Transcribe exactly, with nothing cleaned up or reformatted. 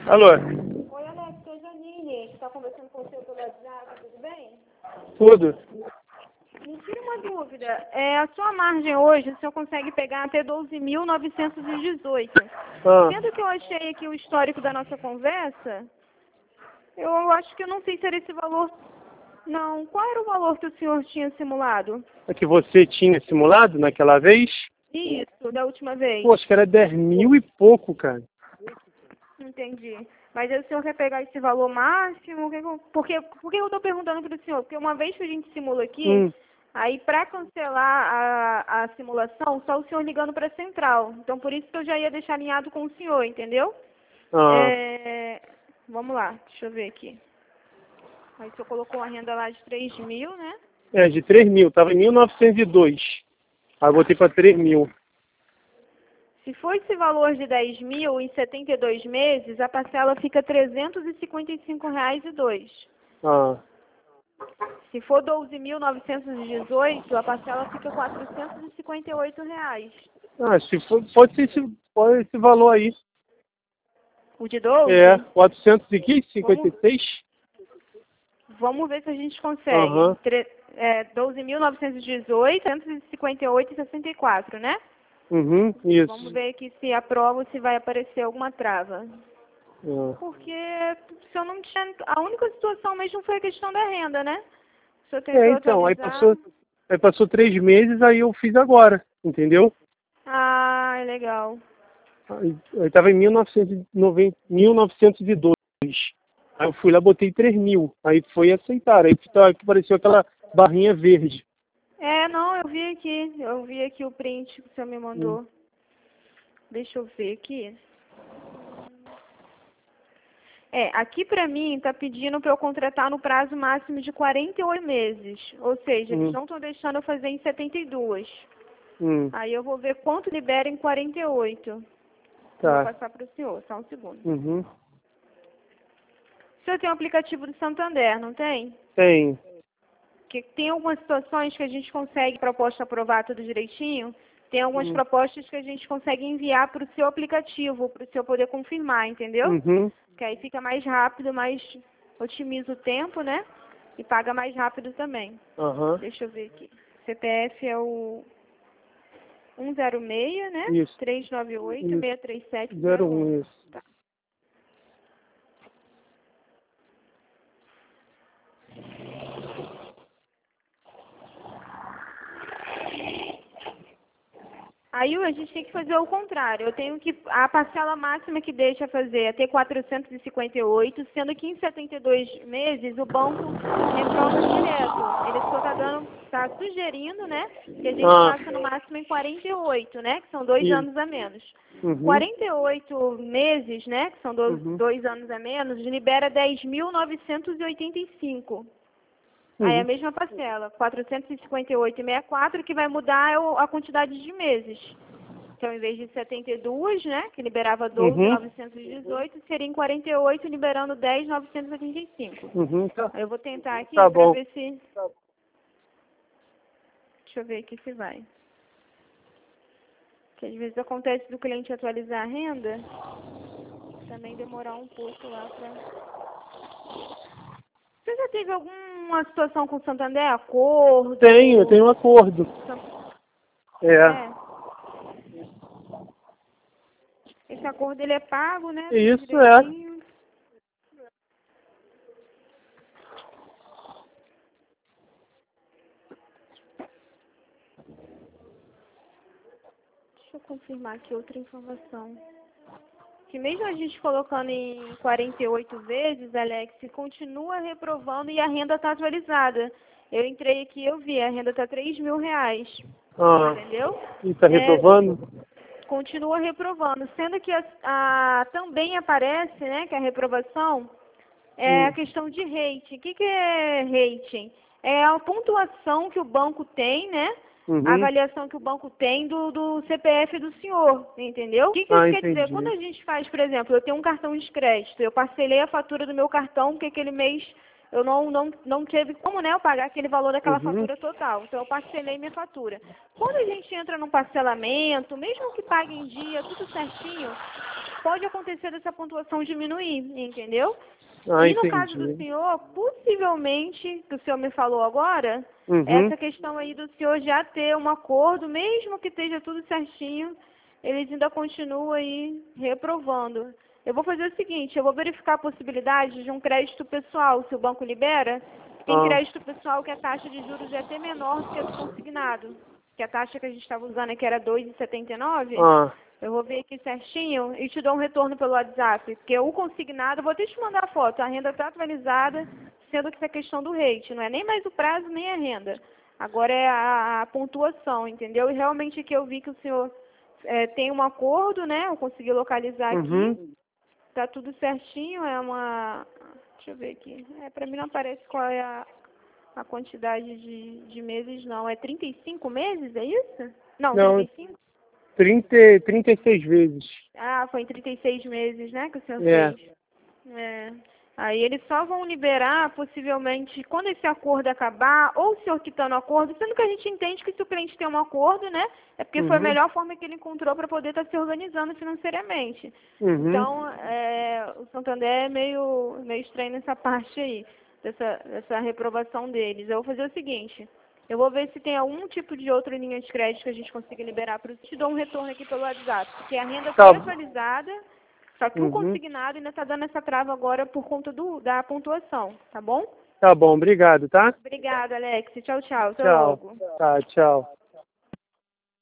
Alô? Oi, Alex, é a Janine, que está conversando com você pelo WhatsApp, tudo bem? Tudo. Me tira uma dúvida, é, a sua margem hoje, o senhor consegue pegar até doze mil novecentos e dezoito. Ah, Sendo que eu achei aqui o histórico da nossa conversa, eu acho que eu não sei se era esse valor. Não, qual era o valor que o senhor tinha simulado? é que você tinha simulado naquela vez? Isso, da última vez. Pô, acho que era dez mil e pouco, cara. Entendi. Mas aí o senhor quer pegar esse valor máximo? Que que eu- Porque, por que eu estou perguntando para o senhor? Porque uma vez que a gente simula aqui, Hum. aí para cancelar a, a simulação, só o senhor ligando para a central. Então por isso que eu já ia deixar alinhado com o senhor, entendeu? Ah, É, Vamos lá, deixa eu ver aqui. Aí o senhor colocou uma renda lá de três mil, né? é, de três mil. Tava em mil novecentos e dois. Aí eu botei pra três mil. Se for esse valor de dez mil em setenta e dois meses, a parcela fica trezentos e cinquenta e cinco reais e dois. Ah, Se for doze mil novecentos e dezoito, a parcela fica quatrocentos e cinquenta e oito reais. ah se for, pode ser esse, pode esse valor aí. O de doze? É, quatrocentos e cinquenta Vamos, e seis? vamos ver se a gente consegue. Aham. Tre- é, doze mil novecentos e dezoito, trezentos e cinquenta e oito e sessenta e quatro, né? Uhum, Vamos isso. ver aqui se aprova ou se vai aparecer alguma trava. Ah. Porque se eu não tinha... A única situação mesmo foi a questão da renda, né? O senhor É, tentou então, aí atualizar. passou, aí passou três meses, aí eu fiz agora, entendeu? Ah, legal. Aí, aí tava em mil novecentos e noventa, mil novecentos e dois. Aí eu fui lá, botei três mil. Aí foi aceitar. Aí tá- apareceu aquela barrinha verde. É, não, eu vi aqui. Eu vi aqui o print que o senhor me Hum. mandou. Deixa eu ver aqui. É, aqui pra mim tá pedindo para eu contratar no prazo máximo de quarenta e oito meses. Ou seja, eles Hum. não estão deixando eu fazer em setenta e dois. Hum. Aí eu vou ver quanto libera em quarenta e oito. Eu vou Tá. passar para o senhor, só um segundo. Uhum. O senhor tem um aplicativo do Santander, não tem? Tem. Que tem algumas situações que a gente consegue proposta aprovar tudo direitinho. Tem algumas Hum. propostas que a gente consegue enviar para o seu aplicativo, para o senhor poder confirmar, entendeu? Uhum. Que aí fica mais rápido, mais otimiza o tempo, né? E paga mais rápido também. Aham. Deixa eu ver aqui. C P F é o um zero seis, né? Isso. três nove oito, Isso. seis três sete Zero zero um. um, isso. Tá. Aí a gente tem que fazer o contrário. Eu tenho que a parcela máxima que deixa fazer é ter quatrocentos e cinquenta e oito, sendo que em setenta e dois meses o banco reprova direto. Ele só está dando, está sugerindo, né, que a gente Ah. faça no máximo em quarenta e oito, né, que são dois Isso. anos a menos. Uhum. quarenta e oito meses, né, que são dois, Uhum. dois anos a menos, libera dez mil novecentos e oitenta e cinco. Aí é a Uhum. mesma parcela, quatrocentos e cinquenta e oito vírgula sessenta e quatro, que vai mudar é o- a quantidade de meses. Então, em vez de setenta e dois, né, que liberava doze mil Uhum. novecentos e dezoito, seria em quarenta e oito, liberando dez mil novecentos e oitenta e cinco. Uhum. Tá. Aí eu vou tentar aqui Tá para bom. ver se... Deixa eu ver aqui se vai. Porque às vezes acontece do cliente atualizar a renda, também demorar um pouco lá para... Você já teve alguma situação com o Santander? Acordo? Tenho, eu tenho um acordo. É. É. Esse acordo ele é pago, né? Tudo Isso é. direitinho. Deixa eu confirmar aqui outra informação. Que mesmo a gente colocando em quarenta e oito vezes, Alex, continua reprovando e a renda está atualizada. Eu entrei aqui e eu vi, a renda está três mil reais. Ah. Entendeu? E tá É, reprovando? continua reprovando, sendo que a, a- também aparece, né, que a reprovação é a Hum. questão de rating. O que, que é rating? É a pontuação que o banco tem, né? A Uhum. avaliação que o banco tem do, do C P F do senhor, entendeu? O que, que Ah, isso quer dizer? Quando entendi. a gente faz, por exemplo, eu tenho um cartão de crédito, eu parcelei a fatura do meu cartão, porque aquele mês eu não, não, não teve como, né, eu pagar aquele valor daquela Uhum. fatura total. Então eu parcelei minha fatura. Quando a gente entra num parcelamento, mesmo que pague em dia, tudo certinho, pode acontecer dessa pontuação diminuir, entendeu? Ah, E no entendi. caso do senhor, possivelmente, que o senhor me falou agora, Uhum. essa questão aí do senhor já ter um acordo, mesmo que esteja tudo certinho, eles ainda continuam aí reprovando. Eu vou fazer o seguinte, eu vou verificar a possibilidade de um crédito pessoal, se o banco libera. Tem Ah. crédito pessoal que a taxa de juros é até menor do que a do consignado, que a taxa que a gente estava usando aqui era dois vírgula setenta e nove. Ah. Eu vou ver aqui certinho e te dou um retorno pelo WhatsApp, porque o consignado, eu vou até te mandar a foto, a renda está atualizada, sendo que essa questão do rate, não é nem mais o prazo, nem a renda. Agora é a, a pontuação, entendeu? E realmente aqui eu vi que o senhor é, tem um acordo, né? Eu consegui localizar Uhum. aqui, tá tudo certinho, é uma... Deixa eu ver aqui. É, para mim não aparece qual é a, a quantidade de, de meses, não. É trinta e cinco meses, é isso? Não, Não, trinta e cinco? trinta, trinta e seis vezes. Ah, foi em trinta e seis meses, né, que o senhor É. fez. É. Aí eles só vão liberar, possivelmente, quando esse acordo acabar, ou o senhor quitando o acordo, sendo que a gente entende que se o cliente tem um acordo, né, é porque foi a Uhum. melhor forma que ele encontrou para poder estar se organizando financeiramente. Uhum. Então, é, o Santander é meio, meio estranho nessa parte aí, dessa, dessa reprovação deles. Eu vou fazer o seguinte... Eu vou ver se tem algum tipo de outra linha de crédito que a gente consiga liberar para te dou um retorno aqui pelo WhatsApp, porque a renda Tá. foi atualizada, só que o Uhum. consignado ainda está dando essa trava agora por conta do, da pontuação, tá bom? Tá bom, obrigado, tá? Obrigada, Alex. Tchau, tchau. Até Tchau. logo. Tá, tchau.